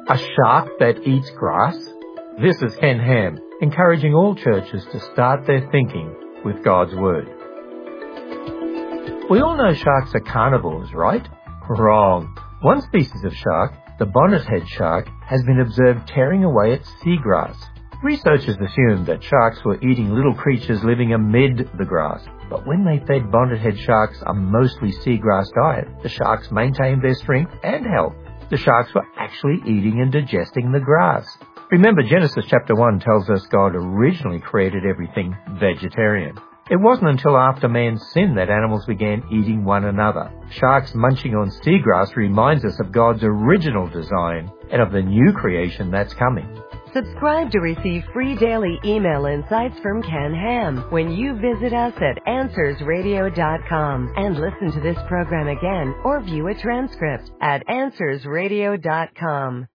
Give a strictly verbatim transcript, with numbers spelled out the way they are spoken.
A shark that eats grass? This is Ken Ham, encouraging all churches to start their thinking with God's Word. We all know sharks are carnivores, right? Wrong. One species of shark, the bonnethead shark, has been observed tearing away at seagrass. Researchers assumed that sharks were eating little creatures living amid the grass, but when they fed bonnethead sharks a mostly seagrass diet, the sharks maintained their strength and health. The sharks were actually eating and digesting the grass. Remember, Genesis chapter one tells us God originally created everything vegetarian. It wasn't until after man sinned that animals began eating one another. Sharks munching on seagrass reminds us of God's original design and of the new creation that's coming. Subscribe to receive free daily email insights from Ken Ham when you visit us at answers radio dot com and listen to this program again or view a transcript at answers radio dot com.